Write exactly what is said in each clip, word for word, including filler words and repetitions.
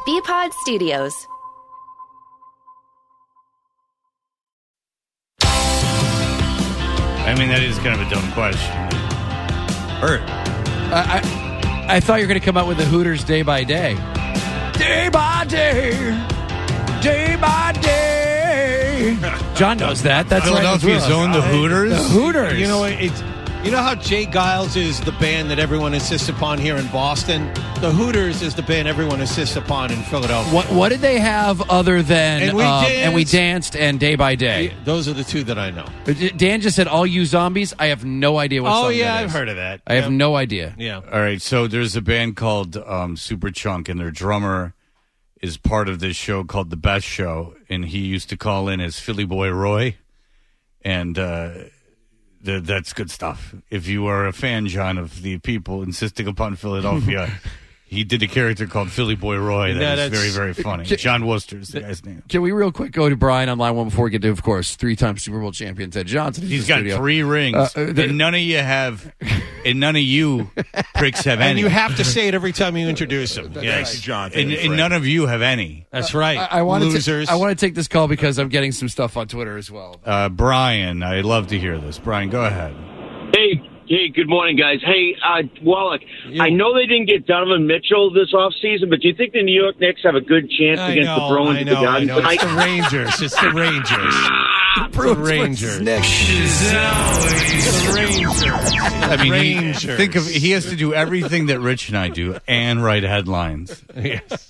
B-Pod Studios. I mean, that is kind of a dumb question. Or, I, I, I thought you were going to come out with the Hooters day by day. Day by day. Day by day. John knows that. That's Philadelphia's right. own the Hooters? The Hooters. You know, it's you know how Jay Giles is the band that everyone insists upon here in Boston? The Hooters is the band everyone insists upon in Philadelphia. What what did they have other than And we um, danced. and we danced and Day by Day? Those are the two that I know. Dan just said all you zombies. I have no idea what Oh song yeah, that I've is. heard of that. I have Yeah. no idea. Yeah. all right, so there's a band called um, Superchunk, and their drummer is part of this show called The Best Show, and he used to call in as Philly Boy Roy, and uh, the, that's good stuff. If you are a fan, John, of the people insisting upon Philadelphia, he did a character called Philly Boy Roy that No, is that's- very, very funny. John Worcester is the guy's name. Can we real quick go to Brian on line one before we get to, of course, three-time Super Bowl champion Ted Johnson? He's in the got studio. three rings, Uh, uh, the- and none of you have, and none of you pricks have any. And you have to say it every time you introduce him. yes, John. And, and none of you have any. That's right. I, I want to Losers. I want to take this call because I'm getting some stuff on Twitter as well. Uh, Brian, I'd love to hear this. Brian, go ahead. Hey, hey, good morning, guys. Hey, uh, Wallach, I know they didn't get Donovan Mitchell this offseason, but do you think the New York Knicks have a good chance I against know, the Bruins I and know, the I Guns know. It's tonight? the Rangers. It's the Rangers. the Rangers. The Rangers. I mean, he, Rangers. think of he has to do everything that Rich and I do and write headlines, Yes.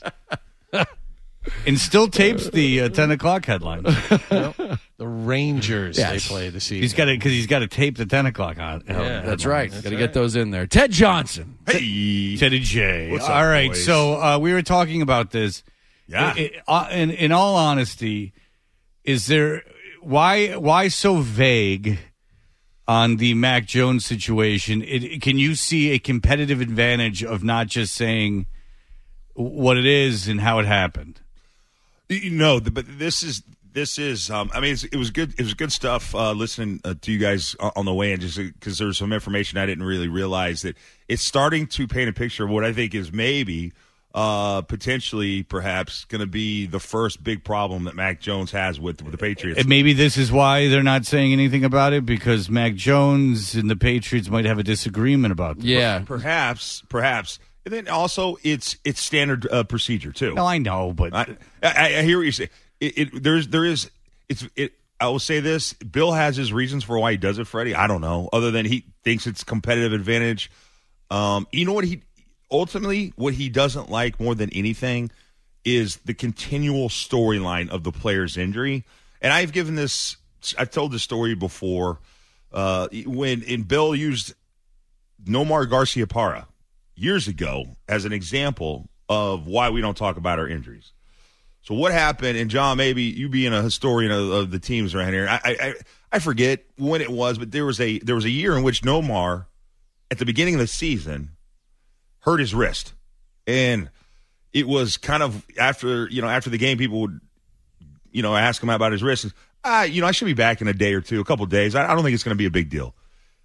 and still tapes the uh, ten o'clock headlines. The Rangers Yes. they play this evening. He's got to because he's got to tape the ten o'clock on. Yeah, That's right. Got to get those in there. Ted Johnson. Hey. Teddy J. What's up, all right, boys? so uh, we were talking about this. Yeah. I- I- uh, in, in all honesty, is there why why so vague on the Mac Jones situation? It, can you see a competitive advantage of not just saying what it is and how it happened? You know, the- but this is this is. Um, I mean, it's, it was good. It was good stuff uh, listening uh, to you guys on on the way in, just because there was some information I didn't really realize that it's starting to paint a picture of what I think is maybe. Uh, potentially, perhaps, going to be the first big problem that Mac Jones has with, with the Patriots. And maybe this is why they're not saying anything about it, because Mac Jones and the Patriots might have a disagreement about this. Yeah. Perhaps, perhaps. And then also, it's it's standard uh, procedure too. No, I know, but I, I, I hear what you're saying. It, it, there's there is it's it. I will say this: Bill has his reasons for why he does it, Freddie. I don't know, other than he thinks it's competitive advantage. Um, you know what he ultimately what he doesn't like more than anything is the continual storyline of the player's injury. And I've given this, I've told this story before uh, when and Bill used Nomar Garciaparra years ago as an example of why we don't talk about our injuries. So what happened, and John, maybe you being a historian of, of the teams around here, I, I I forget when it was, but there was a there was a year in which Nomar, at the beginning of the season, hurt his wrist, and it was kind of after you know after the game, people would you know ask him about his wrist. Ah, you know I should be back in a day or two, a couple of days. I, I don't think it's going to be a big deal.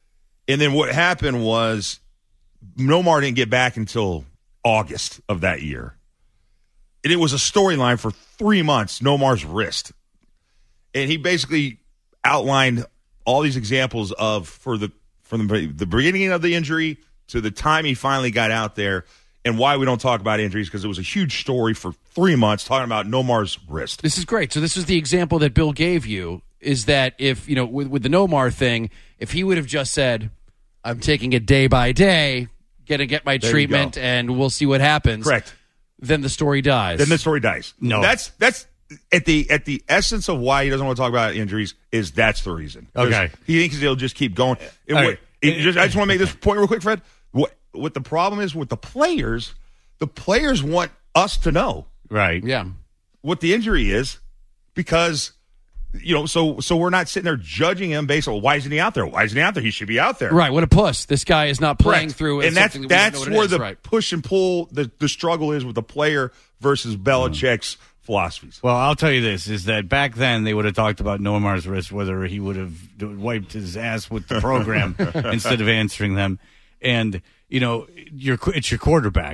And then what happened was Nomar didn't get back until August of that year. And it was a storyline for three months, Nomar's wrist. And he basically outlined all these examples of for the from the, the beginning of the injury to the time he finally got out there and why we don't talk about injuries, because it was a huge story for three months talking about Nomar's wrist. This is great. So this is the example that Bill gave you, is that if, you know, with, with the Nomar thing, if he would have just said, I'm taking it day by day, gonna get my There you treatment, go. and we'll see what happens. Correct. Then the story dies. Then the story dies. No. That's that's at the at the essence of why he doesn't want to talk about injuries is that's the reason. 'Cause Okay. He thinks he'll just keep going. And All what, right. it just, I just want to make this point real quick, Fred. What what the problem is with the players, the players want us to know right. yeah. what the injury is, because you know, so so we're not sitting there judging him based on why isn't he out there? Why isn't he out there? He should be out there. Right. What a puss. This guy is not playing Correct. through. And that's something that we that's don't know what it where is. the Right. push and pull, the, the struggle is with the player versus Belichick's philosophies. Well, I'll tell you this, is that back then they would have talked about Nomar's wrist, whether he would have wiped his ass with the program instead of answering them. And, you know, your it's your quarterback.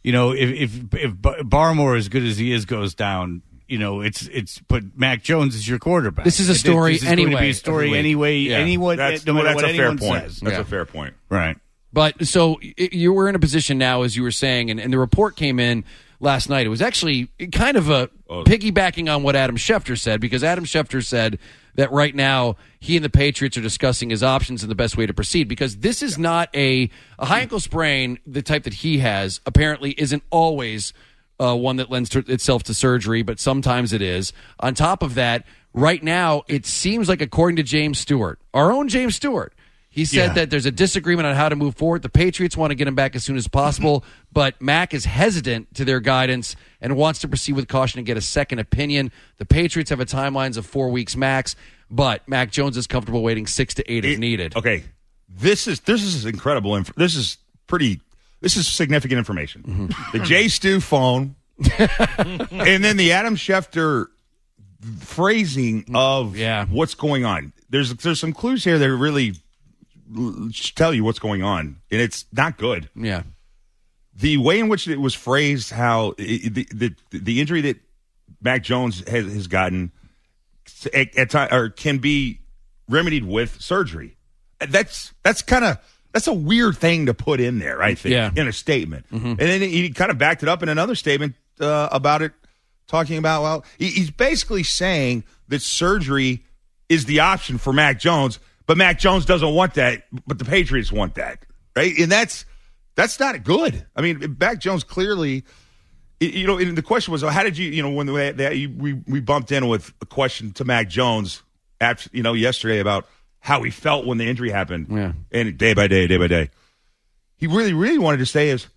you know, if if if Barmore, as good as he is, goes down, you know, it's it's. But Mac Jones is your quarterback. This is a story this is anyway. Going to be a story anyway. Yeah. Anyone, That's, no matter that's what a fair anyone point. says. That's Yeah. a fair point. Right. But so it, you were in a position now, as you were saying, and, and the report came in last night. It was actually kind of a Oh. piggybacking on what Adam Schefter said, because Adam Schefter said that right now he and the Patriots are discussing his options and the best way to proceed, because this is not a, a high ankle sprain, the type that he has, apparently isn't always uh, one that lends to itself to surgery, but sometimes it is. On top of that, right now, it seems like, according to James Stewart, our own James Stewart, he said Yeah. that there's a disagreement on how to move forward. The Patriots want to get him back as soon as possible, but Mac is hesitant to their guidance and wants to proceed with caution and get a second opinion. The Patriots have a timeline of four weeks max, but Mac Jones is comfortable waiting six to eight if It- needed. Okay, this is this is incredible. Inf- this is pretty. This is significant information. Mm-hmm. The Jay Stu phone, and then the Adam Schefter phrasing of Yeah. what's going on. There's there's some clues here that really l- tell you what's going on, and it's not good. Yeah. The way in which it was phrased, how it, the, the the injury that Mac Jones has, has gotten at, at time, or can be remedied with surgery. That's that's kind of that's a weird thing to put in there, I think, Yeah. in a statement. And then he kind of backed it up in another statement uh, about it, talking about, well, he, he's basically saying that surgery is the option for Mac Jones, but Mac Jones doesn't want that, but the Patriots want that, right? And that's that's not good. I mean, Mac Jones clearly, you know, and the question was, how did you, you know, when they, they, we we bumped in with a question to Mac Jones, after, you know, yesterday about how he felt when the injury happened, Yeah. and day by day, day by day, he really, really wanted to say is,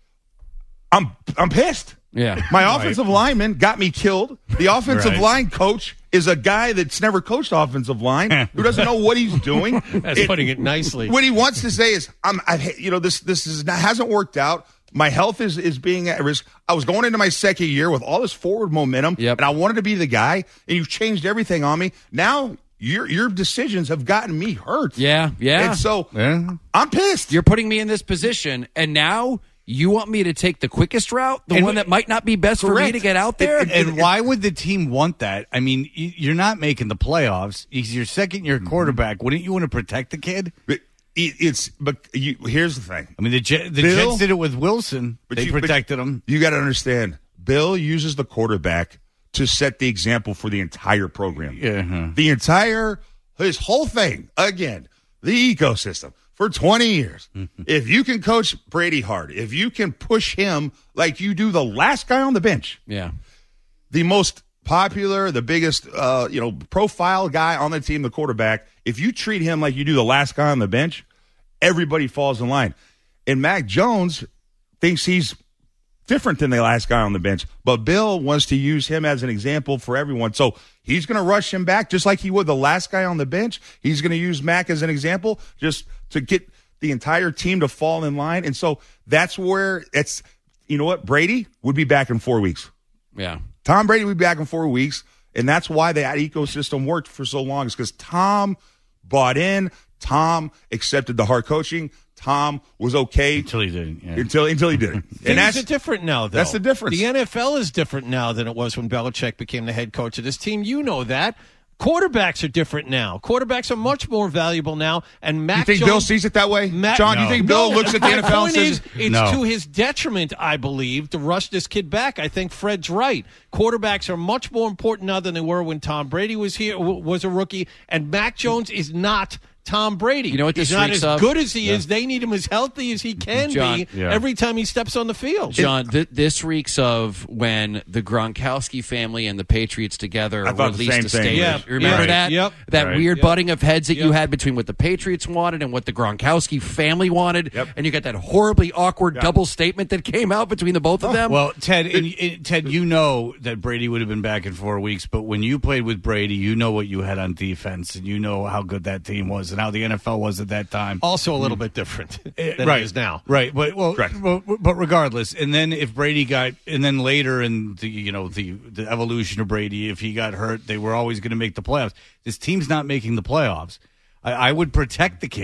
I'm I'm pissed. Yeah. My offensive lineman got me killed. The offensive Right. line coach is a guy that's never coached offensive line, who doesn't know what he's doing. That's It- putting it nicely. What he wants to say is, I'm, I, you know, this this is not, hasn't worked out. My health is is being at risk. I was going into my second year with all this forward momentum, Yep. and I wanted to be the guy. And you've changed everything on me. Now your your decisions have gotten me hurt. Yeah. Yeah. And so Yeah. I'm pissed. You're putting me in this position, and now you want me to take the quickest route, the And- one that might not be best for me Correct. to get out there? And, and why would the team want that? I mean, y- you're not making the playoffs. He's your second year quarterback. Wouldn't you want to protect the kid? But it, it's but you, here's the thing. I mean, the, Jet, the Bill- Jets did it with Wilson. But they you- but protected him. You got to understand, Bill uses the quarterback to set the example for the entire program. Yeah. huh. The entire, his whole thing, again, the ecosystem for twenty years. If you can coach Brady hard, if you can push him like you do the last guy on the bench, Yeah. the most popular, the biggest, uh, you know, profile guy on the team, the quarterback, if you treat him like you do the last guy on the bench, everybody falls in line. And Mac Jones thinks he's different than the last guy on the bench, but Bill wants to use him as an example for everyone. So he's going to rush him back just like he would the last guy on the bench. He's going to use Mac as an example just to get the entire team to fall in line. And so that's where it's, you know what, Brady would be back in four weeks. Yeah. Tom Brady will be back in four weeks, and that's why that ecosystem worked for so long. Is because Tom bought in, Tom accepted the hard coaching, Tom was okay Until he didn't. Yeah. until until he did it. Things And that's are different now, though. that's the difference. The N F L is different now than it was when Belichick became the head coach of this team. You know that. Quarterbacks are different now. Quarterbacks are much more valuable now. And Mac you think Jones, Bill sees it that way, Mac- John? You No. think Bill No, looks at the my N F L and point says, is, it's No. to his detriment, I believe, to rush this kid back. I think Fred's right. Quarterbacks are much more important now than they were when Tom Brady was here, w- was a rookie, and Mac Jones is not Tom Brady. You know what this He's not reeks as of? good as he is. They need him as healthy as he can John, be yeah. every time he steps on the field. John, th- this reeks of when the Gronkowski family and the Patriots together I thought the released same a thing. statement. Yeah, You remember yeah. that? Yep. That Right. weird Yep. butting of heads that you Yep. had between what the Patriots wanted and what the Gronkowski family wanted, Yep. and you got that horribly awkward double statement that came out between the both of them. Well, Ted, and, and Ted, you know that Brady would have been back in four weeks, but when you played with Brady, you know what you had on defense, and you know how good that team was, and how the N F L was at that time. Also a little bit different than right. it is now. Right, but well, Correct. but, but regardless, and then if Brady got, and then later in the you know the the evolution of Brady, if he got hurt, they were always going to make the playoffs. This team's not making the playoffs. I, I would protect the kid.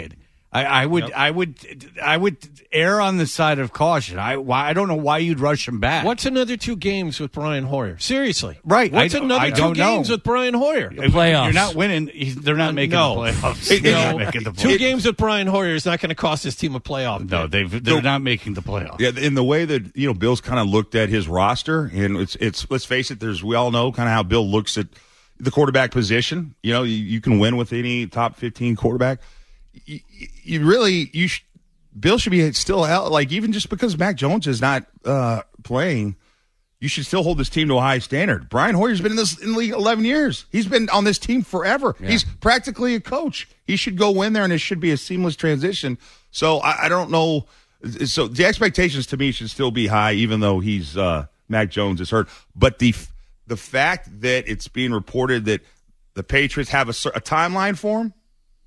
I, I would, Yep. I would, I would err on the side of caution. I, why, I don't know why you'd rush him back. What's another two games with Brian Hoyer? Seriously, Right. What's I- another I two don't know. games with Brian Hoyer? If playoffs. You're not winning. He's, they're not Uh, making no. the playoffs. It- they're it- not making the Two playoffs. games with Brian Hoyer is not going to cost this team a playoff. No, bid. they've, they're not making the playoffs. Yeah, in the way that you know Bill's kind of looked at his roster, and it's it's let's face it, there's we all know kind of how Bill looks at the quarterback position. You know, you, you can win with any top fifteen quarterback. You, you really you sh- Bill should be still out, like even just because Mac Jones is not uh, playing, you should still hold this team to a high standard. Brian Hoyer's been in this in the league eleven years. He's been on this team forever. Yeah. He's practically a coach. He should go in there, and it should be a seamless transition. So I, I don't know. So the expectations to me should still be high, even though he's uh, Mac Jones is hurt. But the the fact that it's being reported that the Patriots have a, cer- a timeline for him,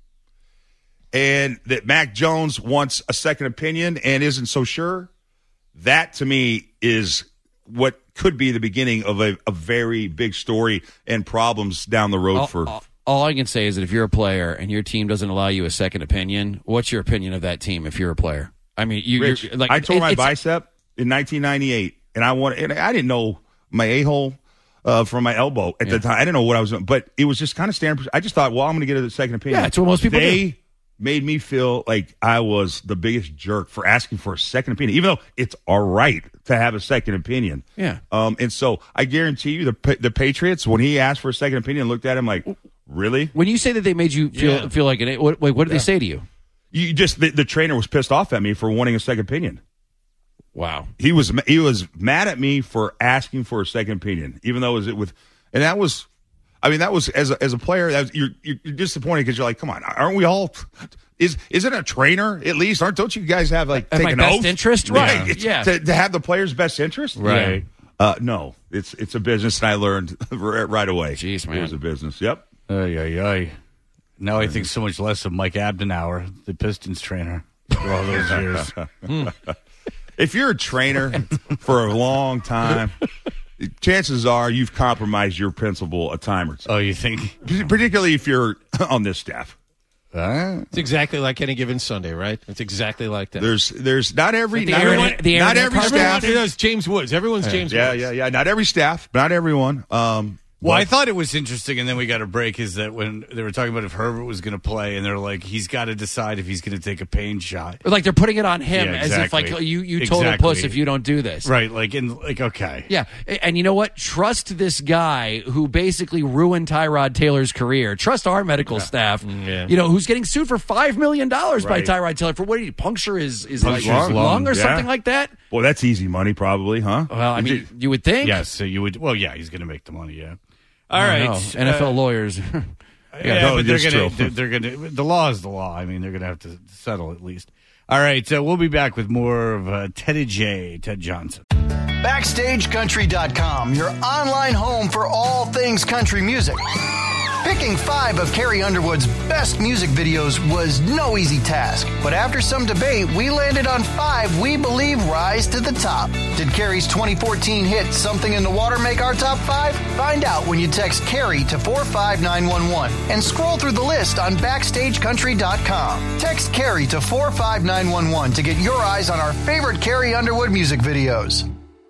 and that Mac Jones wants a second opinion and isn't so sure, that to me is what could be the beginning of a, a very big story and problems down the road All, for. all, all I can say is that if you're a player and your team doesn't allow you a second opinion, what's your opinion of that team if you're a player? I mean, you, Rich, you're like I tore it- my it's- bicep in nineteen ninety-eight, and I want, and I didn't know my a hole uh, from my elbow at Yeah. the time. I didn't know what I was doing, but it was just kind of standard. I just thought, well, I'm going to get a second opinion. Yeah, it's what most people they do. made me feel like I was the biggest jerk for asking for a second opinion, even though it's all right to have a second opinion. Yeah. Um, and so I guarantee you, the Pa- the Patriots, when he asked for a second opinion, looked at him like, really? When you say that they made you feel Yeah. feel like an what, wait, what did they say to you? You just the, the trainer was pissed off at me for wanting a second opinion. Wow. He was he was mad at me for asking for a second opinion, even though it was it with, and that was, I mean, that was as a, as a player, that was, you're you're disappointed because you're like, come on, aren't we all? Is isn't a trainer at least? Aren't don't you guys have like At take my an best oath? interest? right? Yeah. It's- Yeah. To, to have the player's best interest, Right. Uh, no, it's it's a business, and I learned right away. Jeez, man. It was a business. Yep. Ay, ay, ay. Now I think so much less of Mike Abdenauer, the Pistons trainer, for all those years. If you're a trainer for a long time, chances are you've compromised your principal at times. Oh, you think? Particularly if you're on this staff. Uh, It's exactly like any given Sunday, right? It's exactly like that. There's there's not every The not Aaron- every, the Aaron not every Carter? staff. Everyone knows James Woods. Everyone's James Yeah, Woods. yeah, yeah. Not every staff, not everyone. Um, well, but- I thought it was interesting, and then we got a break. Is that when they were talking about if Herbert was going to play, and they're like, he's got to decide if he's going to take a pain shot, Or like they're putting it on him Yeah, as if like exactly. you you total Exactly. puss if you don't do this. right? Like, in like, okay, Yeah, and you know what? Trust this guy who basically ruined Tyrod Taylor's career. Trust our medical staff. Yeah. You know, who's getting sued for five million dollars by Right. Tyrod Taylor for what did he puncture his his, Puncture like, his his lung, lung or yeah. something like that? Well, that's easy money, probably, huh? Well, I Did mean, you- you would think. yes. So you would. Well, yeah, he's going to make the money. Yeah. All I right, know. N F L uh, lawyers. Yeah, no, but they're it's gonna, true. they're, they're gonna. The law is the law. I mean, they're gonna have to settle at least. All right, so we'll be back with more of uh, Teddy J, Ted Johnson. Backstage Country dot com, your online home for all things country music. Picking five of Carrie Underwood's best music videos was no easy task, but after some debate, we landed on five we believe rise to the top. Did Carrie's twenty fourteen hit Something in the Water make our top five? Find out when you text Carrie to four five nine one one and scroll through the list on Backstage Country dot com. Text Carrie to four five nine one one to get your eyes on our favorite Carrie Underwood music videos.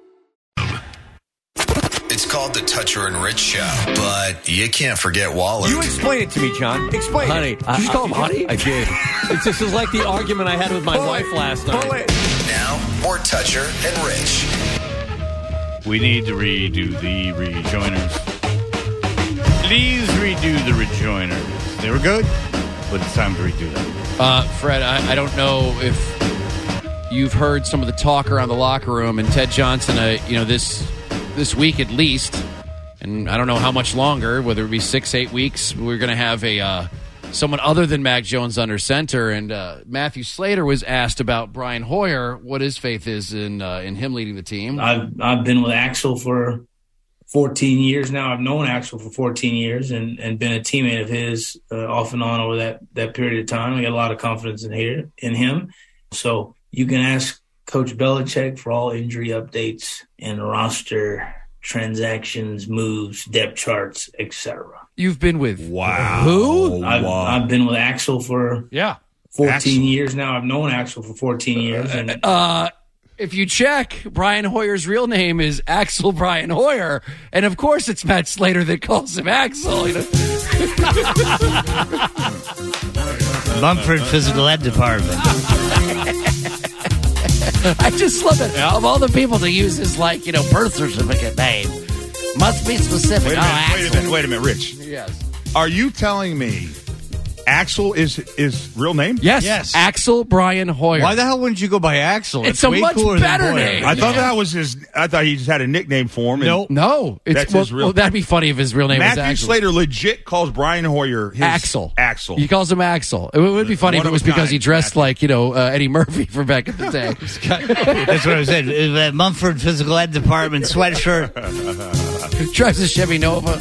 It's called the Toucher and Rich Show, but you can't forget Waller. You explain it to me, John. Explain Honey. it. Did you just call him honey? I did. It's just it's like the argument I had with my wife last night. Pull it. Now, more Toucher and Rich. We need to redo the rejoiners. Please redo the rejoiners. They were good, but it's time to redo them. Uh, Fred, I, I don't know if you've heard some of the talk around the locker room, and Ted Johnson, uh, you know, this this week at least, and I don't know how much longer, whether it be six, eight weeks, we're going to have a uh, someone other than Mac Jones under center. And uh, Matthew Slater was asked about Brian Hoyer, what his faith is in uh, in him leading the team. I've I've been with Axel for fourteen years now. I've known Axel for fourteen years and, and been a teammate of his uh, off and on over that, that period of time. I got a lot of confidence in here in him. So you can ask Coach Belichick for all injury updates and roster transactions, moves, depth charts, et cetera. You've been with Wow. who? I've, Wow. I've been with Axel for Yeah. fourteen Axel. years now. I've known Axel for fourteen years. And Uh, if you check, Brian Hoyer's real name is Axel Brian Hoyer, and of course it's Matt Slater that calls him Axel. You know? Mumford Physical Ed Department. I just love it. Of all the people to use his, like, you know, birth certificate name, must be specific. Wait a oh, minute, wait a Axel. minute, wait a minute, Rich. Yes. Are you telling me Axel is his real name? Yes. Yes. Axel Brian Hoyer. Why the hell wouldn't you go by Axel? It's a way much cooler better than Hoyer. name. I thought that was his. I thought he just had a nickname for him. and Nope. No, it's That's well, his real- well, that'd be funny if his real name was Matthew Axel. Slater legit calls Brian Hoyer his Axel. Axel. He calls him Axel. It would be funny One if it of was a because kind, he dressed Matthew. like, you know, uh, Eddie Murphy from back in the day. That's what I said. Uh, Mumford Physical Ed Department sweatshirt. Drives a Chevy Nova.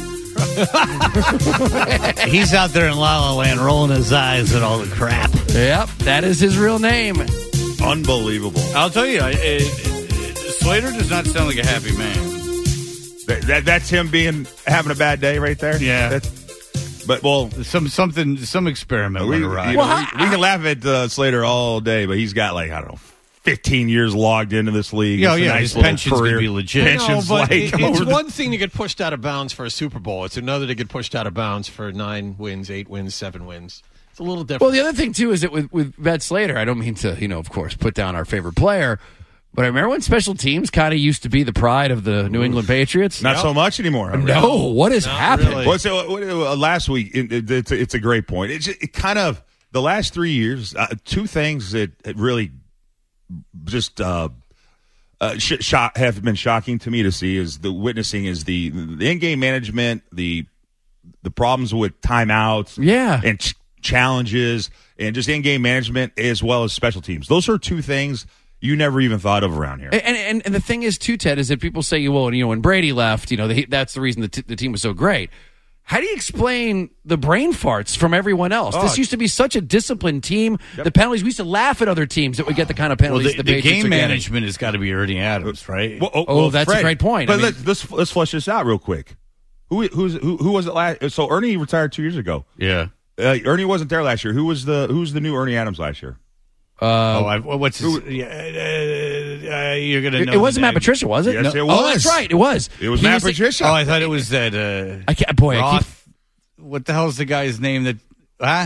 He's out there in La La Land rolling his eyes at all the crap. Yep, that is his real name. Unbelievable. I'll tell you, it, it, Slater does not sound like a happy man. That, that that's him being having a bad day right there. Yeah. That's, but well, Some something, some experiment we, went you know, awry. we, Well, we can laugh at uh, Slater all day, but he's got like I don't know. fifteen years logged into this league. Yeah, It's a yeah, nice his little pension's gonna career. be legit. Pension's No, but like it- it's over the- one thing to get pushed out of bounds for a Super Bowl. It's another to get pushed out of bounds for nine wins, eight wins, seven wins. It's a little different. Well, the other thing, too, is that with, with Matt Slater, I don't mean to, you know, of course, put down our favorite player, but I remember when special teams kind of used to be the pride of the New England Patriots. Not so much anymore. huh? No, what has Not happened? really. Well, so, what, uh, last week, it, it, it's, a, it's a great point. It's just, it kind of the last three years, uh, two things that really just uh, uh, sh- shock, have been shocking to me to see is the witnessing is the the in-game management, the the problems with timeouts, Yeah. and ch- challenges, and just in-game management as well as special teams. Those are two things you never even thought of around here. And, and and the thing is, too, Ted, is that people say, well, you know, when Brady left, you know, the, that's the reason the, t- the team was so great. How do you explain the brain farts from everyone else? Oh. This used to be such a disciplined team. The penalties, we used to laugh at other teams that would get the kind of Well, penalties the, the, the Patriots game are getting. management has got to be Ernie Adams, right? Well, oh, Oh, well, that's a Fred, great point. But I mean- let's, let's let's flesh this out real quick. Who who's who, who was it last? So Ernie retired two years ago. yeah. Uh, Ernie wasn't there last year. Who was the who's the new Ernie Adams last year? oh, I, what's his? Yeah, uh, uh, you're gonna It, know. it wasn't the Matt name. Patricia, was it? Yes, it Oh, was. that's right. It was. It was He Matt the- Patricia. Oh, I thought it was that. Uh, I can't, boy, I keep, Roth. What the hell's the guy's name? That huh?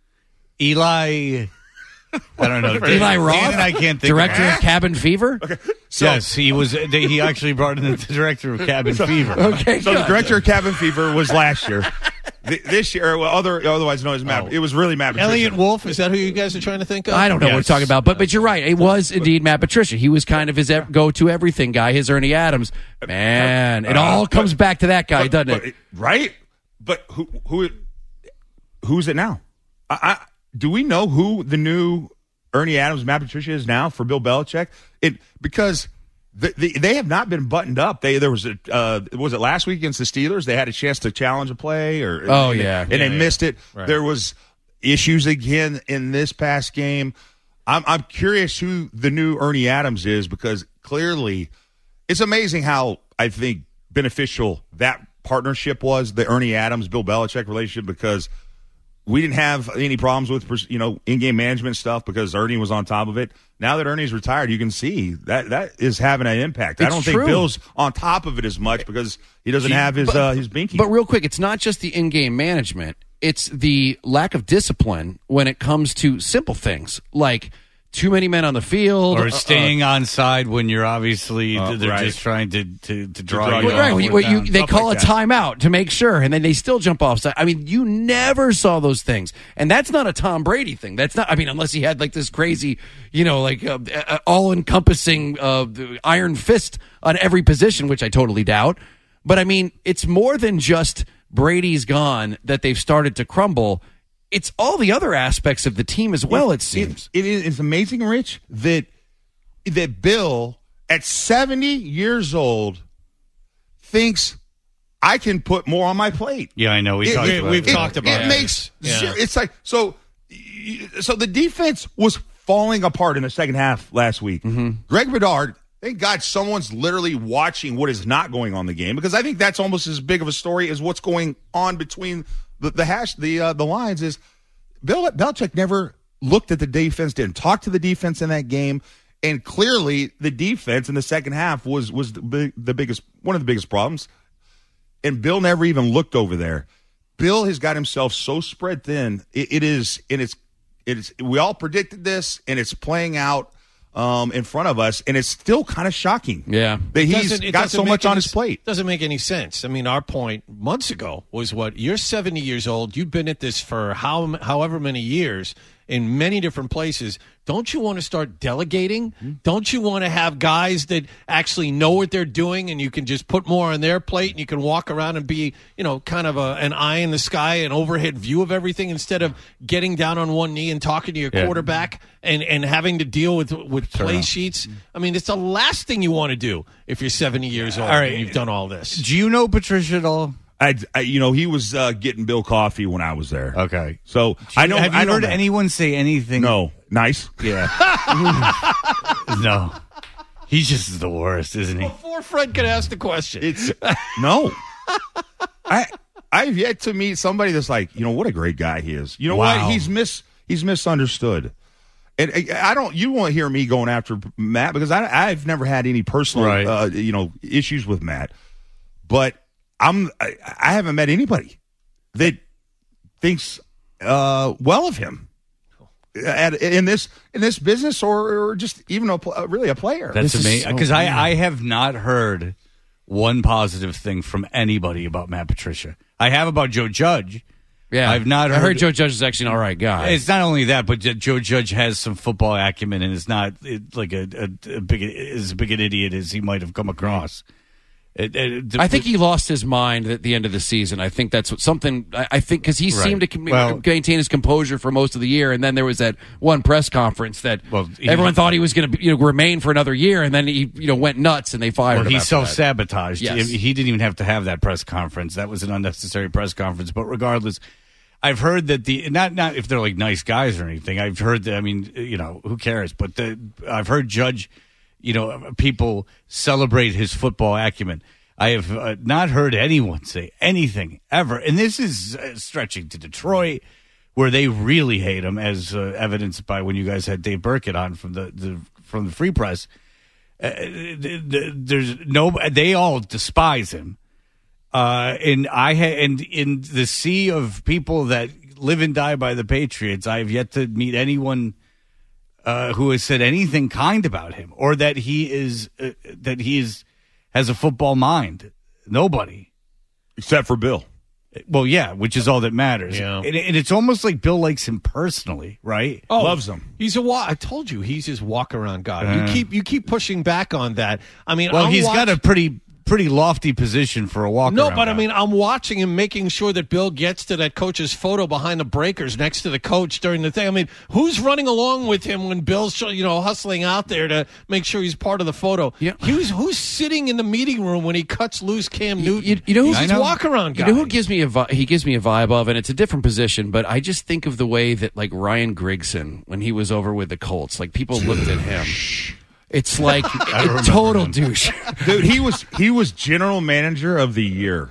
Eli. I don't know. Eli Roth, Dan and I can't think. director of of Cabin Fever. So, yes, he was. They, he actually brought in the director of Cabin Fever. Okay, so good. the director of Cabin Fever was last year. Th- This year, well, other otherwise known as Matt. Oh. It was really Matt Patricia. Elliot Wolf, is that who you guys are trying to think of? I don't know what we're Yes. talking about, but but you're right. It was indeed Matt Patricia. He was kind of his ev- go-to everything guy, his Ernie Adams. Man, it all comes back to that guy, doesn't But it? right? But who who who's it now? I, I, do we know who the new Ernie Adams, Matt Patricia is now for Bill Belichick? It because the, the, they have not been buttoned up. They there was a uh, was it last week against the Steelers? They had a chance to challenge a play, or Oh, and, yeah. and Yeah, they yeah. missed it. Right. There was issues again in this past game. I'm I'm curious who the new Ernie Adams is because clearly it's amazing how I think beneficial that partnership was, the Ernie Adams Bill Belichick relationship, because we didn't have any problems with, you know, in-game management stuff because Ernie was on top of it. Now that Ernie's retired, you can see that that is having an impact. I It's don't true. think Bill's on top of it as much because he doesn't have his But- uh, his binky. But real quick, it's not just the in-game management. It's the lack of discipline when it comes to simple things like too many men on the field. Or uh, staying on side when you're obviously Uh, they're right. just trying to to, to draw draw you you off. off. Right, when you, or when you, down. they Stuff call like a that. timeout to make sure, and then they still jump off side. I mean, you never saw those things, and that's not a Tom Brady thing. That's not. I mean, unless he had like this crazy, you know, like uh, uh, all-encompassing uh, iron fist on every position, which I totally doubt. But I mean, it's more than just Brady's gone that they've started to crumble. It's all the other aspects of the team as well. It seems. It is it's amazing, Rich, that that Bill at seventy years old thinks I can put more on my plate. Yeah, I know. We It- talked it- about we've it. talked about it it. makes Yeah. zero, it's like so so the defense was falling apart in the second half last week. Mm-hmm. Greg Bedard, thank God someone's literally watching what is not going on in the game, because I think that's almost as big of a story as what's going on between the, the hash the uh, the lines is Bill Belichick never looked at the defense, didn't talk to the defense in that game, and clearly the defense in the second half was was the, big, the biggest one of the biggest problems. And Bill never even looked over there. Bill has got himself so spread thin. It, it is, and it's, it's. We all predicted this, and it's playing out um, in front of us, and it's still kind of shocking. Yeah, that It he's doesn't- it got doesn't so make much on any his s- plate. Doesn't make any sense. I mean, our point months ago was what you're seventy years old. You've been at this for how however many years in many different places. Don't you want to start delegating? Mm-hmm. Don't you want to have guys that actually know what they're doing, and you can just put more on their plate, and you can walk around and be, you know, kind of a, an eye in the sky, an overhead view of everything, instead of getting down on one knee and talking to your Yeah. quarterback and, and having to deal with with play sheets. I mean, it's the last thing you want to do if you're seventy years old All right. and you've done all this. Do you know Patricia at all? I, I you know, he was uh, getting Bill coffee when I was there. Okay. So I know. Have you I know heard that. anyone say anything? No, nice. Yeah. No. He's just the worst, isn't he? Before Fred could ask the question. It's no. I I've yet to meet somebody that's like, you know, what a great guy he is. You know Wow. what? He's mis he's misunderstood. And I I don't. You won't hear me going after Matt because I I've never had any personal Right. uh, you know issues with Matt. But I'm I, I haven't met anybody that thinks uh, well of him at, in this in this business or, or just even a pl- really a player. That's This is amazing. so Because I, weird. I have not heard one positive thing from anybody about Matt Patricia. I have about Joe Judge. yeah. I've not I heard heard- Joe Judge is actually an all right guy. It's not only that, but that Joe Judge has some football acumen and is not it, like a, a, a big as big an idiot as he might have come across. It, it, I think he lost his mind at the end of the season. I think that's what something. I, I think because he Right. seemed to com- Well- maintain his composure for most of the year, and then there was that one press conference that Well, he- everyone thought he was going to you know remain for another year, and then he you know went nuts and they fired Well, him. he after self that. sabotaged. Yes. He didn't even have to have that press conference. That was an unnecessary press conference. But regardless, I've heard that the not not if they're like nice guys or anything. I've heard that. I mean, you know, who cares? But the, I've heard Judge, you know, people celebrate his football acumen. I have uh, not heard anyone say anything ever, and this is uh, stretching to Detroit, where they really hate him, as uh, evidenced by when you guys had Dave Burkett on from the, the from the Free Press. Uh, th- th- there's no, they all despise him, uh, and I ha- and in the sea of people that live and die by the Patriots, I have yet to meet anyone uh, who has said anything kind about him or that he is uh, that he is. has a football mind. Nobody. except for Bill. Well, yeah, which is all that matters. Yeah. And, and it's almost like Bill likes him personally, right? Oh, Loves him. He's a wa- I told you he's his walk around guy. Uh. you keep you keep pushing back on that. I mean, Well, I'm he's watch- got a pretty pretty lofty position for a walk No, around but I guy. mean, I'm watching him making sure that Bill gets to that coach's photo behind the breakers next to the coach during the thing. I mean, who's running along with him when Bill's, you know, hustling out there to make sure he's part of the photo? Yeah. Who's who's sitting in the meeting room when he cuts loose Cam Newton? You, you know, he's who's his I know. walk around guy. You know who gives me a vi- he gives me a vibe of, and it's a different position, but I just think of the way that like Ryan Grigson when he was over with the Colts, like people looked at him. It's like a total douche. Dude, he was he was general manager of the year.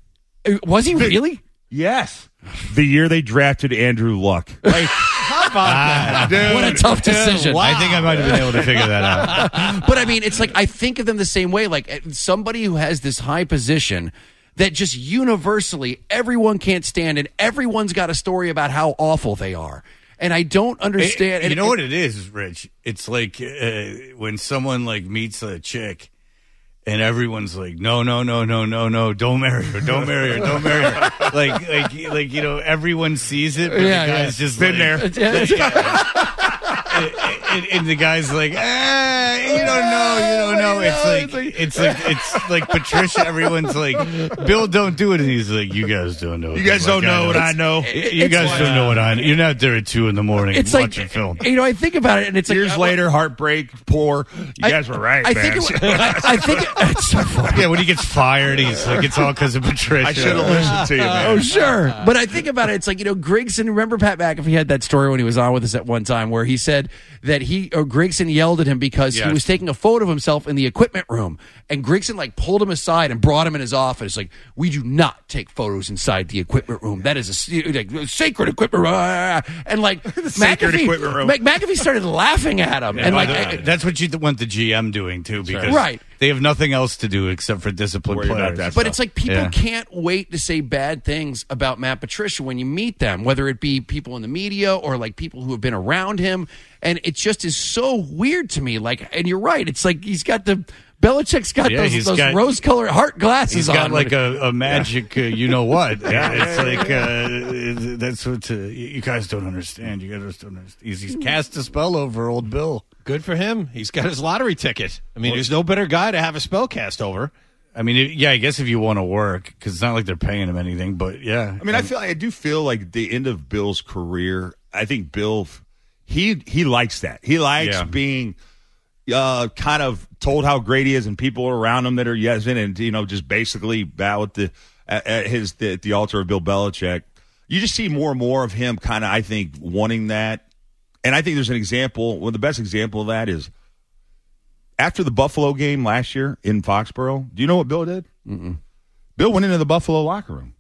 Was he really? Yes. The year they drafted Andrew Luck. Like, How about that? dude. What a tough decision. I think I might have been able to figure that out. But I mean, it's like I think of them the same way. Like somebody who has this high position that just universally everyone can't stand, and everyone's got a story about how awful they are. And I don't understand. It- you and- know what it is, Rich? It's like uh, when someone like meets a chick, and everyone's like, "No, no, no, no, no, no! Don't marry her! Don't marry her! Don't marry her!" like, like, like you know, everyone sees it. But Yeah, the guy's yeah. just Been like, there. and, and, and the guy's like, ah, you don't know, you don't know. It's like, it's like, it's like Patricia. Everyone's like, Bill, don't do it, and he's like, you guys don't know. You guys don't know what I know. You guys don't know what I know. You're not there at two in the morning It's like watching film. you know. I think about it, and it's like Years later, heartbreak, poor. You I- guys were right, I man. think. It, I, I think it, it's so funny. Yeah, when he gets fired, he's like, it's all because of Patricia. I should have listened to you, man. Oh, sure. But I think about it. It's like, you know, Grigson, remember Pat McAfee had that story when he was on with us at one time where he said that he, or Grigson yelled at him because Yes. he was taking a photo of himself in the the equipment room. And Grigson like pulled him aside and brought him in his office. Like, we do not take photos inside the equipment room. That is a like, sacred equipment room. And like sacred McAfee, equipment room. Mc- McAfee started laughing at him. Yeah, and like, the, I, that's what you want the G M doing too, because Right. they have nothing else to do except for discipline Worry about players. that. But it's like people Yeah. can't wait to say bad things about Matt Patricia when you meet them, whether it be people in the media or like people who have been around him. And it just is so weird to me. Like, and you're right. It's like he's got the Belichick's got Yeah, those, he's those got- rose-colored heart glasses He's on. got like a, a magic, uh, you know what? Yeah, it's like uh, that's what uh, you guys don't understand. You guys don't understand. He's, he's cast a spell over old Bill. Good for him. He's got his lottery ticket. I mean, there's no better guy to have a spell cast over. I mean, it, yeah, I guess if you want to work, because it's not like they're paying him anything. But yeah, I mean, I feel I do feel like the end of Bill's career. I think Bill, he he likes that. He likes Yeah. being uh, kind of told how great he is, and people around him that are yesing, and you know, just basically bow at the at, at his the, at the altar of Bill Belichick. You just see more and more of him, kind of, I think, wanting that. And I think there's an example. Well, the best example of that is after the Buffalo game last year in Foxborough. Do you know what Bill did? Mm-mm. Bill went into the Buffalo locker room,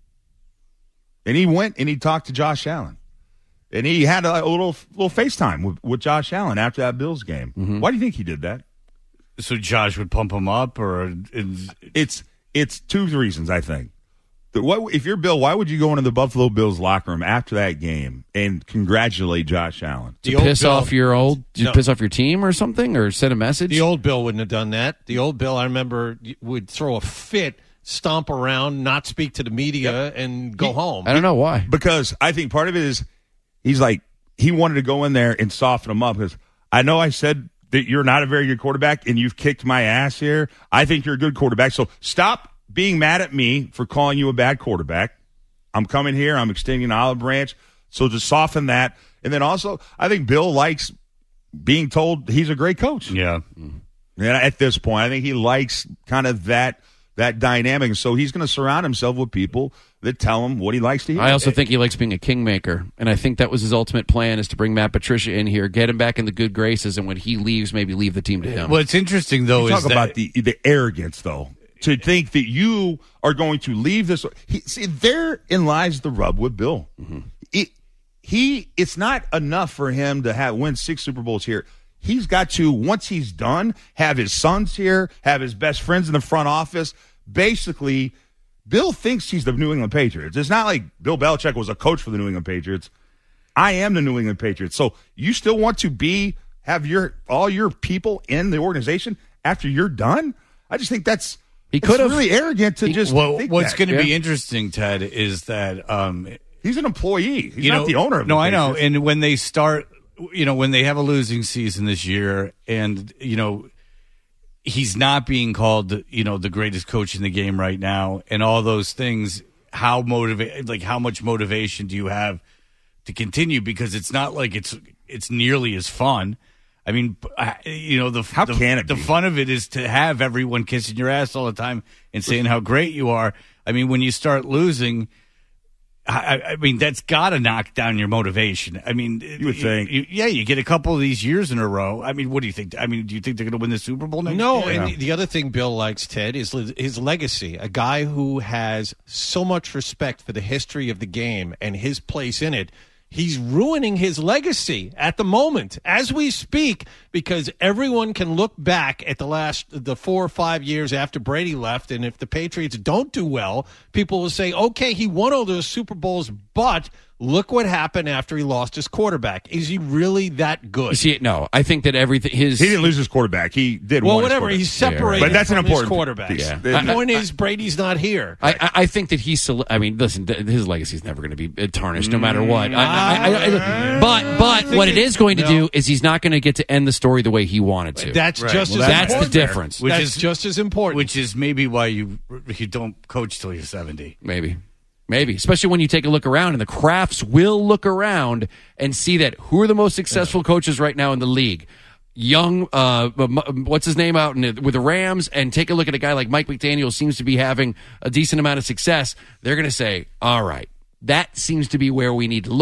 and he went and he talked to Josh Allen, and he had a, a little little FaceTime with, with Josh Allen after that Bills game. Mm-hmm. Why do you think he did that? so Josh would pump him up, or it's, It's it's two reasons, I think. The- What if you're Bill? Why would you go into the Buffalo Bills locker room after that game and congratulate Josh Allen? The to old piss Bill- off your old, to No. piss off your team or something, or send a message. The old Bill wouldn't have done that. The old Bill, I remember, would throw a fit, stomp around, not speak to the media, and go home. I don't know why. Because I think part of it is he's like he wanted to go in there and soften him up because I know I said that you're not a very good quarterback and you've kicked my ass here. I think you're a good quarterback. So stop being mad at me for calling you a bad quarterback. I'm coming here. I'm extending an olive branch. So just soften that. And then also, I think Bill likes being told he's a great coach. yeah. And at this point, I think he likes kind of that that dynamic. So he's going to surround himself with people that tell him what he likes to hear. I also think he likes being a kingmaker, and I think that was his ultimate plan: is to bring Matt Patricia in here, get him back in the good graces, and when he leaves, maybe leave the team to him. What's interesting though You is talk that about the the arrogance, though, to think that you are going to leave this. He, see, therein lies the rub with Bill. It, he, it's not enough for him to have win six Super Bowls here. He's got to, once he's done, have his sons here, have his best friends in the front office. Basically, Bill thinks he's the New England Patriots. It's not like Bill Belichick was a coach for the New England Patriots. I am the New England Patriots. So you still want to be have your all your people in the organization after you're done? I just think that's He that's could have- really arrogant to just well, think what's that. going to be Yeah. interesting, Ted, is that um, He's an employee. He's you not know the owner of no, the I know. Patriots. And when they start, you know, when they have a losing season this year, and you know, he's not being called, you know, the greatest coach in the game right now, and all those things. How motivate, like how much motivation do you have to continue? Because it's not like it's it's nearly as fun. I mean, I- you know, the How the, can it the be? fun of it is to have everyone kissing your ass all the time and saying how great you are. I mean, when you start losing. I, I mean, that's got to knock down your motivation. I mean, You would think. you- yeah, you get a couple of these years in a row. I mean, what do you think? I mean, do you think they're going to win the Super Bowl next No, year? and the other thing Bill likes, Ted, is li- his legacy. A guy who has so much respect for the history of the game and his place in it. He's ruining his legacy at the moment as we speak because everyone can look back at the last the four or five years after Brady left, and if the Patriots don't do well, people will say, okay, he won all those Super Bowls, but look what happened after he lost his quarterback. Is he really that good? See, no, I think that everything his He didn't lose his quarterback. He did. well, want his whatever. quarterback. He's separated But that's an from important his quarterback. piece. Yeah. The I- point is Brady's not here. I, I I think that he's. cele- I mean, listen, th- his legacy is never going to be tarnished, no matter what. I, I, I, I, but but what it is going to do is he's not going to get to end the story the way he wanted to. That's Right. just Well, as that's the important. difference. Which That's is- just as important. Which is maybe why you you don't coach till you're seventy. Maybe. Maybe. Especially when you take a look around, and the Crafts will look around and see that who are the most successful coaches right now in the league. Young, uh, m- what's his name out in the, with the Rams, and take a look at a guy like Mike McDaniel seems to be having a decent amount of success. They're going to say, all right, that seems to be where we need to look.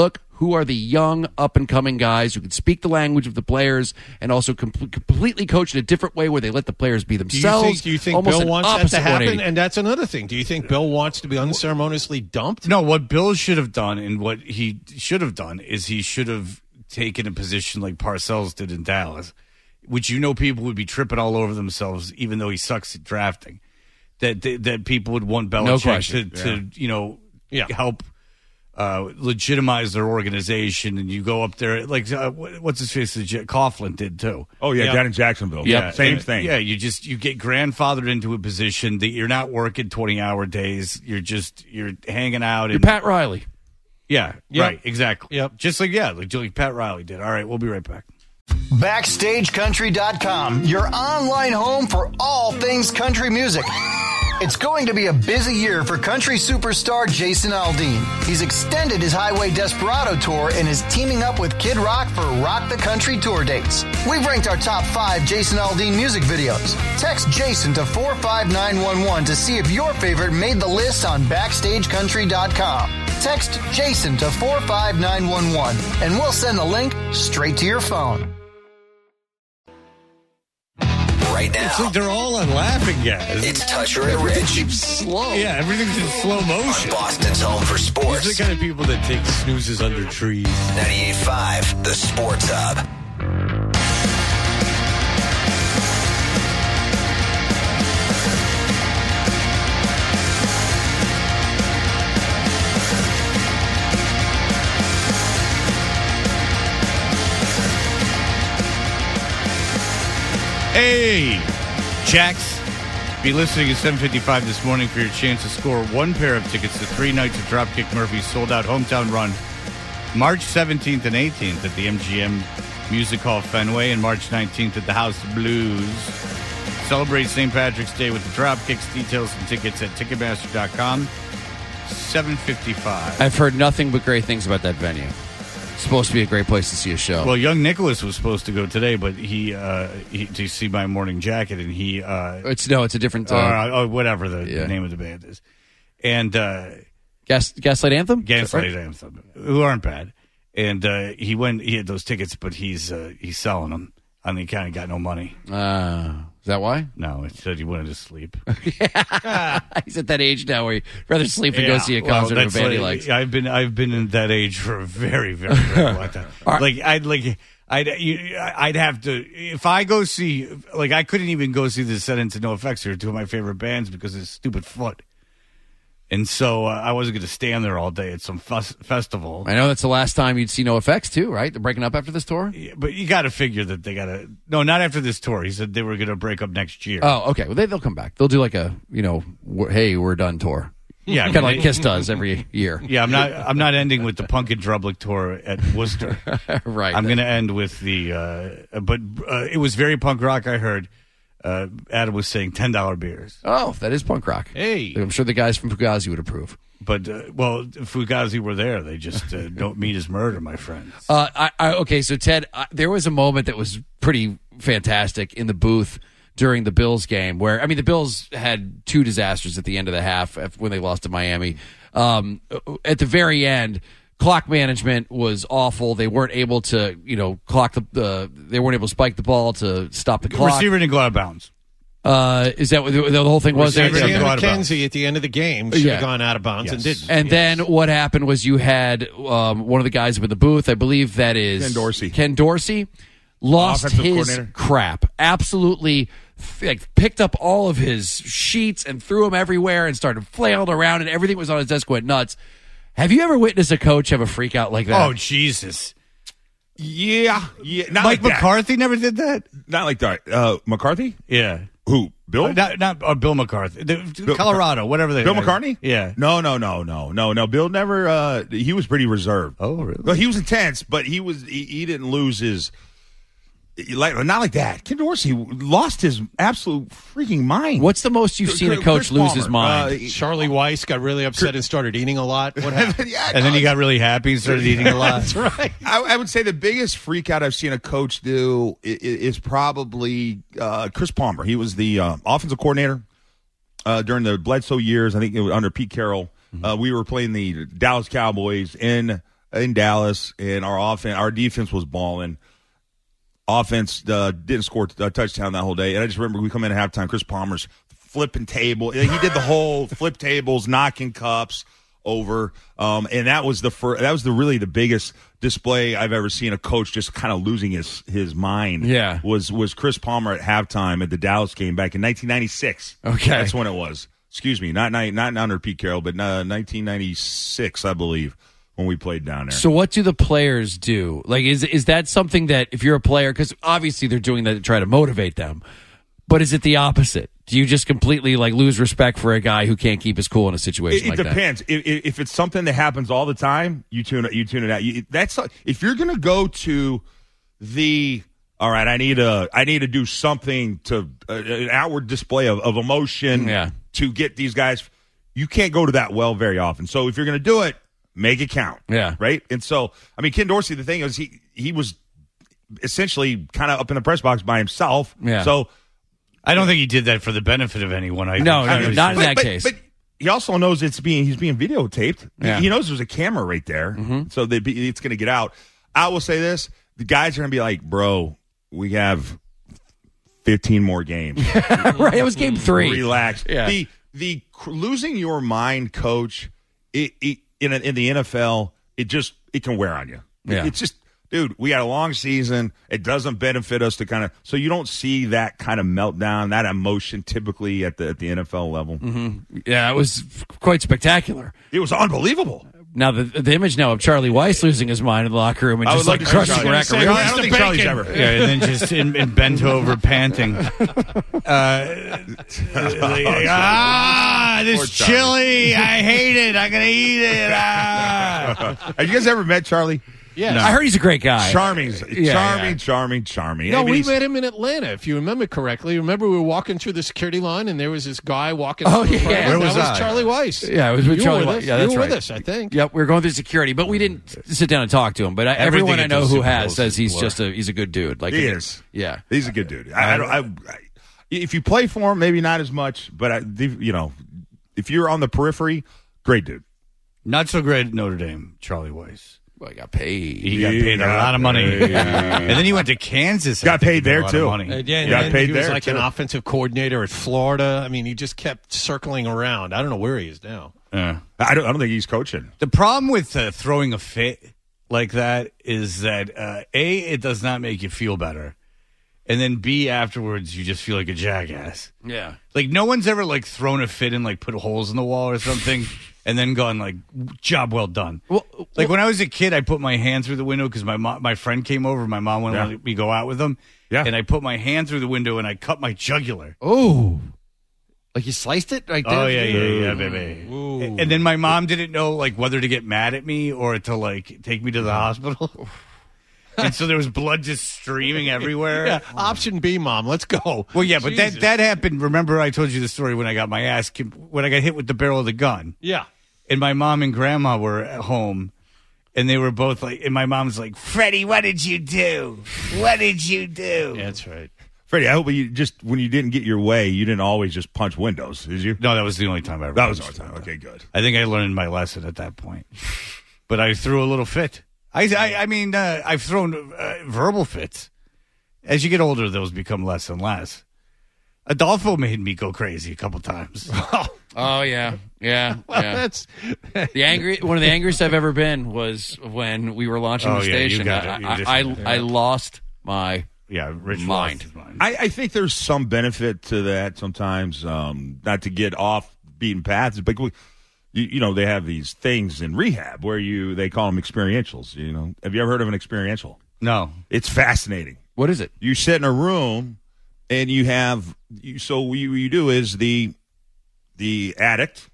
who are the young, up-and-coming guys who can speak the language of the players and also com- completely coach in a different way where they let the players be Do you themselves. think, do you think Almost Bill an wants that opposite to happen? one eighty. And that's another thing. Do you think Bill wants to be unceremoniously dumped? No, what Bill should have done and what he should have done is he should have taken a position like Parcells did in Dallas, which you know people would be tripping all over themselves, even though he sucks at drafting. That that, that people would want No Belichick question. to, to you know Yeah. help uh, legitimize their organization, and you go up there like uh, what's his face? Coughlin did too. Oh yeah, Yeah. down in Jacksonville. Yeah, same and- thing. Yeah, you just you get grandfathered into a position that you're not working twenty hour days. You're just you're hanging out You're and Pat Riley. yeah, Yep. right, exactly. Yep. Just like yeah, like, like Pat Riley did. All right, we'll be right back. Backstage Country dot com, your online home for all things country music. It's going to be a busy year for country superstar Jason Aldean. He's extended his Highway Desperado tour and is teaming up with Kid Rock for Rock the Country tour dates. We've ranked our top five Jason Aldean music videos. Text Jason to four five nine one one to see if your favorite made the list on Backstage Country dot com. Text Jason to four five nine one one and we'll send the link straight to your phone. Right now, It's like they're all on laughing gas. it's Toucher and Rich Slow. Yeah, everything's in slow on motion. Boston's home for These sports. are the kind of people that take snoozes under trees. ninety-eight point five, The Sports Hub. Hey, Jax. Be listening at seven fifty-five this morning for your chance to score one pair of tickets to three nights of Dropkick Murphy's sold-out hometown run, March seventeenth and eighteenth at the M G M Music Hall Fenway and March nineteenth at the House of Blues. Celebrate Saint Patrick's Day with the Dropkicks. Details and tickets at Ticketmaster dot com. seven fifty-five. I've heard nothing but great things about that venue. It's supposed to be a great place to see a show. Well, young Nicholas was supposed to go today, but he, uh, he to see my morning jacket, and he, uh, it's no, it's a different uh, uh, oh, whatever the, yeah. the name of the band is, and uh, Gas, Gaslight Anthem. Gaslight Is that right? Anthem, who aren't bad. And uh, he went, he had those tickets, but he's uh, he's selling them on the account. He got no money. Uh, is that why? No, he said he wanted to sleep. He's at that age now where he'd rather sleep than go Yeah. see a Well, concert of a that's band he like- likes. I've been I've been in that age for a very very very long time. Like I'd like I'd you, I'd have to if I go see like I couldn't even go see the Set Into No Effects or two of my favorite bands because of his stupid foot. And so uh, I wasn't going to stand there all day at some fus- festival. I know that's the last time you'd see No Effects too, right? They're breaking up after this tour. Yeah, but you got to figure that they got to no, not after this tour. He said they were going to break up next year. Oh, okay. Well, they, they'll come back. They'll do like a you know, we're, hey, we're done tour. Yeah, I kind of mean, like Kiss does every year. Yeah, I'm not. I'm not ending with the Punkin Drublic tour at Worcester. Right. I'm going to end with the. Uh, but uh, it was very punk rock. I heard uh, Adam was saying ten dollar beers. Oh, that is punk rock. Hey. I'm sure the guys from Fugazi would approve. But uh, well, if Fugazi were there, they just uh, don't meet as murder, my friends. Uh, I, I, okay, so Ted, I, there was a moment that was pretty fantastic in the booth during the Bills game where, I mean, the Bills had two disasters at the end of the half when they lost to Miami. Um, at the very end, clock management was awful. They weren't able to, you know, clock the, uh, they weren't able to spike the ball to stop the clock. Receiver didn't go out of bounds. Uh, is that what the, the whole thing was? There? Receiver didn't Dan go out of bounds. McKenzie at the end of the game should Yeah. have gone out of bounds and Yes. didn't. And then what happened was you had um, one of the guys in the booth, I believe that is Ken Dorsey. Ken Dorsey lost Offensive his coordinator. crap. Absolutely like, picked up all of his sheets and threw them everywhere and started flailing around and everything was on his desk went nuts. Have you ever witnessed a coach have a freak out like that? Oh Jesus! Yeah, yeah. Not Mike like that. McCarthy never did that. Not like that. Uh, McCarthy? Yeah. Who? Bill? Uh, Not, not or Bill McCarthy. The- Bill- Colorado, whatever they. Bill McCartney? Yeah. No, no, no, no, no, no. Bill never. Uh, he was pretty reserved. Oh, really? Well, he was intense, but he was. He, he didn't lose his. Like not like that. Ken Dorsey lost his absolute freaking mind. What's the most you've seen a coach Chris lose his Palmer, mind? uh, Charlie Weiss got really upset and started eating a lot. What happened? yeah, And then no, he got really happy and started eating a lot. That's right. I, I would say the biggest freak out I've seen a coach do is, is probably uh, Chris Palmer. He was the uh, offensive coordinator uh, during the Bledsoe years. I think it was under Pete Carroll. Uh, we were playing the Dallas Cowboys in in Dallas, and our offense, our defense was balling. Offense uh, didn't score a touchdown that whole day, and I just remember we come in at halftime. Chris Palmer's flipping table. He did the whole flip tables, knocking cups over, um, and that was the fir- that was the really the biggest display I've ever seen a coach just kind of losing his his mind. Yeah, was was Chris Palmer at halftime at the Dallas game back in nineteen ninety-six. Okay, that's when it was. Excuse me, not not not under Pete Carroll, but uh, nineteen ninety-six, I believe, when we played down there. So what do the players do? Like, is is that something that if you're a player, because obviously they're doing that to try to motivate them, but is it the opposite? Do you just completely like lose respect for a guy who can't keep his cool in a situation it, like it depends. That? If, if it's something that happens all the time, you tune it. You tune it out. You, that's if you're going to go to the all right. I need a. I need to do something to uh, an outward display of, of emotion. Yeah. To get these guys, you can't go to that well very often. So if you're going to do it, make it count. Yeah. Right. And so I mean, Ken Dorsey. The thing is, he he was essentially kind of up in the press box by himself. Yeah. So. I don't think he did that for the benefit of anyone. I no, think. no, no, not in but, that but, case. But he also knows it's being he's being videotaped. Yeah. He knows there's a camera right there, mm-hmm. so they be, it's going to get out. I will say this: the guys are going to be like, "Bro, we have fifteen more games." Right? It was game three. Relax. Yeah. The the losing your mind, coach, it, it, in a, in the N F L, it just it can wear on you. Yeah. It's just. Dude, we had a long season. It doesn't benefit us to kind of so you don't see that kind of meltdown, that emotion typically at the at the N F L level. Mm-hmm. Yeah, it was quite spectacular. It was unbelievable. Now the the image now of Charlie Weiss losing his mind in the locker room and I just would like like to crushing see rack Charlie. of I don't think Charlie's ever. Yeah, and then just in, in bent over, panting. Uh, like, ah, this chili! I hate it. I'm gonna eat it. Ah. Have you guys ever met Charlie? Yeah, no. I heard he's a great guy. Charming, yeah, charming, yeah. charming, charming. No, I mean, we he's- met him in Atlanta, if you remember correctly. Remember, we were walking through the security line, and there was this guy walking. Oh, through yeah. the front. Where that was was I? Charlie Weiss. Yeah, it was with you Charlie were with Weiss. us. Yeah, that's you were right. with us, I think. Yep, we were going through security, but we didn't sit down and talk to him. But I, everyone I at know those who Super has Bowls says is he's blur. just a he's a good dude. Like He I mean, is. Yeah, he's a good dude. I, I, don't- I, I, if you play for him, maybe not as much, but I, you know, if you're on the periphery, great dude. Not so great at Notre Dame, Charlie Weiss. well, he got paid. He got He paid a got lot of money, paid. and then he went to Kansas. I Got think, paid and made there, a lot too. of money. Uh, yeah, and Got then paid he was there, like too. an offensive coordinator at Florida. I mean, he just kept circling around. I don't know where he is now. Yeah. I don't, I don't think he's coaching. The problem with uh, throwing a fit like that is that uh, A, it does not make you feel better, and then B, afterwards you just feel like a jackass. Yeah. Like no one's ever like thrown a fit and like put holes in the wall or something, and then gone like, "Job well done." Well, like when I was a kid, I put my hand through the window because my mom, my friend came over. My mom wouldn't Yeah. let me go out with him. Yeah. and I put my hand through the window and I cut my jugular. Oh, like you sliced it right there. Oh yeah, yeah, yeah, baby. Ooh. And then my mom didn't know like whether to get mad at me or to like take me to the hospital. And so there was blood just streaming everywhere. Yeah, option B, Mom. Let's go. Well, yeah, but that Jesus. that happened. Remember, I told you the story when I got my ass ki- when I got hit with the barrel of the gun, Yeah. and my mom and grandma were at home, and they were both like, and my mom's like, "Freddie, what did you do? What did you do?" Yeah, that's right. Freddie, I hope you just when you didn't get your way, you didn't always just punch windows, did you? No, that was the only time I ever. That was the punched only time. them. Okay, good. I think I learned my lesson at that point. But I threw a little fit. I, I, I mean, uh, I've thrown uh, verbal fits. As you get older, those become less and less. Adolfo made me go crazy a couple times. Oh yeah, yeah. Well, yeah. that's The angry one of the angriest I've ever been was when we were launching Oh, the yeah, you station. got I, it. You I, just- I, yeah. I lost my Yeah, Rich Mind. lost his mind. I, I think there's some benefit to that sometimes, um, not to get off beaten paths, but we, you, you know they have these things in rehab where you they call them experientials. You know, have you ever heard of an experiential? No. It's fascinating. what is it? You sit in a room and you have you, so what you, what you do is the the addict.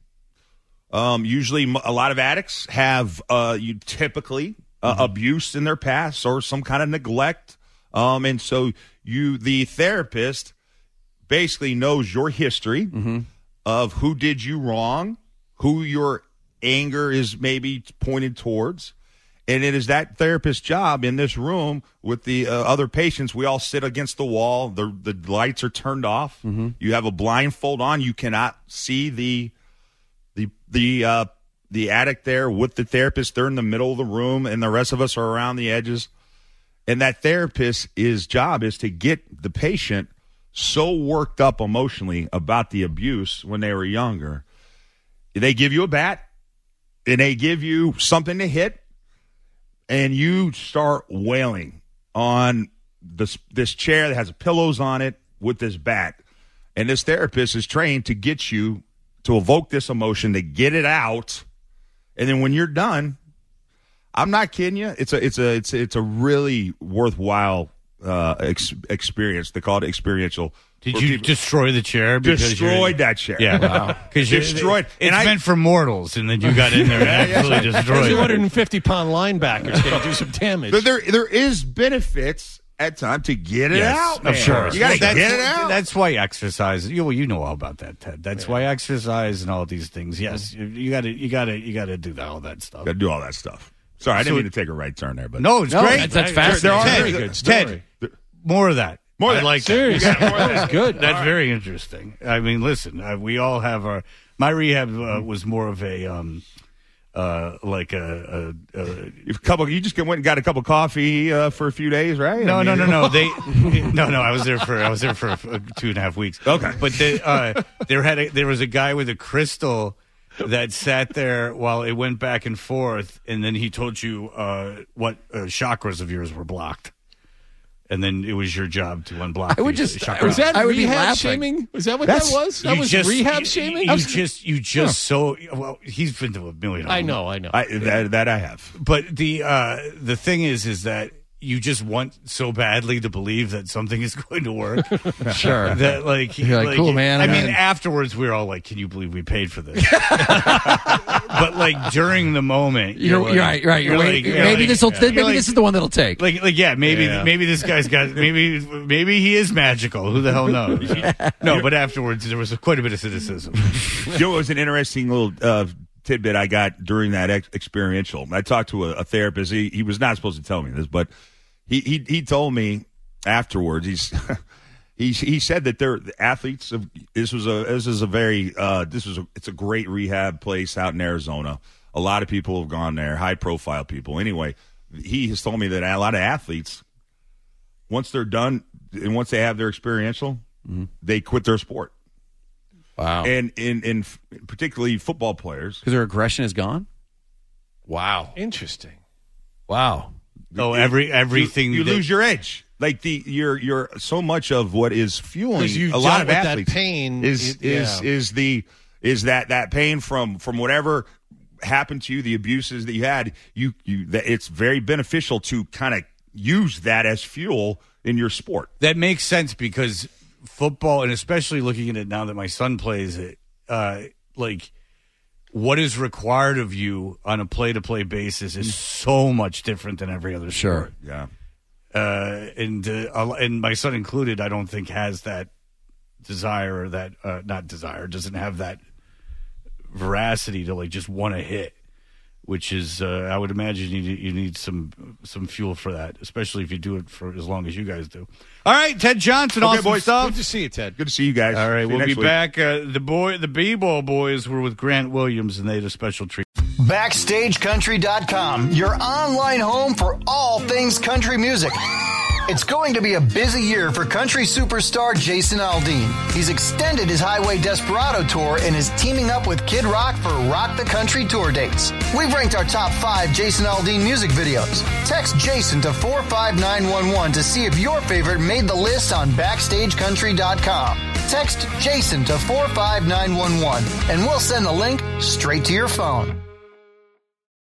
Um, usually, m- a lot of addicts have uh, you typically uh, Mm-hmm. abuse in their past or some kind of neglect, um, and so you, the therapist, basically knows your history Mm-hmm. of who did you wrong, who your anger is maybe pointed towards. And it is that therapist's job in this room with the uh, other patients. We all sit against the wall. The the lights are turned off. Mm-hmm. You have a blindfold on. You cannot see the the the uh, the attic there with the therapist. They're in the middle of the room, and the rest of us are around the edges. And that therapist, his job is to get the patient so worked up emotionally about the abuse when they were younger. They give you a bat, and they give you something to hit, and you start wailing on this, this chair that has pillows on it with this bat. And this therapist is trained to get you to evoke this emotion, to get it out. And then when you're done, I'm not kidding you. It's a it's a it's it's a really worthwhile uh, ex- experience. They call it experiential. Did you destroy the chair? Because destroyed that chair. Yeah, wow. Because destroyed. It's and I, meant for mortals, and then you got in there and actually destroyed it. two hundred fifty pound linebackers can do some damage. But there there is benefits at time to get it yes, out. Man. Of course, you got to well, get it out. That's why exercise. You well, you know all about that, Ted. That's yeah. why exercise and all these things. Yes, you got to you got to you got to do that, all that stuff. Got to do all that stuff. Sorry, I didn't so, mean to take a right turn there, but no, it's no, great. That's, that's fast. There are Ted, very good. Ted, more of that. More I like seriously. that. More that's good. That's right. Very interesting. I mean, listen, uh, we all have our. My rehab uh, was more of a. Um, Uh, like a, a, a, a couple. You just went and got a cup of coffee uh, for a few days, right? No, I mean, no, no, no. They, no, no. I was there for I was there for two and a half weeks. Okay, but they, uh, there had a, there was a guy with a crystal that sat there while it went back and forth, and then he told you uh, what uh, chakras of yours were blocked. And then it was your job to unblock. I would these just chakras. Was that I would rehab shaming? Was that what That's, that was? That was just, rehab you, shaming. You just, you just so well. He's been to a million. I know, I know. I, that that I have. But the uh, the thing is, is that you just want so badly to believe that something is going to work. Sure. That like you're like, cool, man. I I'm mean, in. afterwards we were all like, "Can you believe we paid for this?" But like during the moment, You're, you're, like, you're right. Right. You're you're waiting. like- you're maybe like- this will. Maybe like- this is the one that'll take. Like, like, yeah, maybe, Yeah. maybe this guy's got, maybe, maybe he is magical. Who the hell knows? No, but afterwards there was quite a bit of cynicism. You know, it was an interesting little uh, tidbit I got during that ex- experiential. I talked to a, a therapist. He, he was not supposed to tell me this, but he he, he told me afterwards. He's he he said that they're the athletes of this was a this is a very uh, this was a, it's a great rehab place out in Arizona. A lot of people have gone there, high profile people. Anyway, he has told me that a lot of athletes, once they're done and once they have their experiential, mm-hmm. they quit their sport. Wow. And in, in particularly football players. Because their aggression is gone? Wow. Interesting. Wow. Oh, every everything you, you that, lose your edge. Like the you're you're so much of what is fueling you a lot of dealt with that athletes pain, is it- is yeah. is the is that that pain from from whatever happened to you, the abuses that you had. You you that it's very beneficial to kind of use that as fuel in your sport. that makes sense because football, and especially looking at it now that my son plays it, uh, like what is required of you on a play-to-play basis is so much different than every other sport. Yeah. Uh, and uh, and my son included, I don't think has that desire or that uh, not desire doesn't have that veracity to like just want to hit, which is uh, I would imagine you need, you need some some fuel for that, especially if you do it for as long as you guys do. All right, Ted Johnson, Okay, awesome boys. stuff. Good to see you, Ted. Good to see you guys. All right, See you we'll next be week. back. Uh, the boy, the B-ball boys were with Grant Williams, and they had a special treat. Backstage Country dot com, your online home for all things country music. It's going to be a busy year for country superstar Jason Aldean. He's extended his Highway Desperado tour and is teaming up with Kid Rock for Rock the Country tour dates. We've ranked our top five Jason Aldean music videos. Text Jason to four five nine one one to see if your favorite made the list on Backstage Country dot com. Text Jason to four five nine one one and we'll send the link straight to your phone.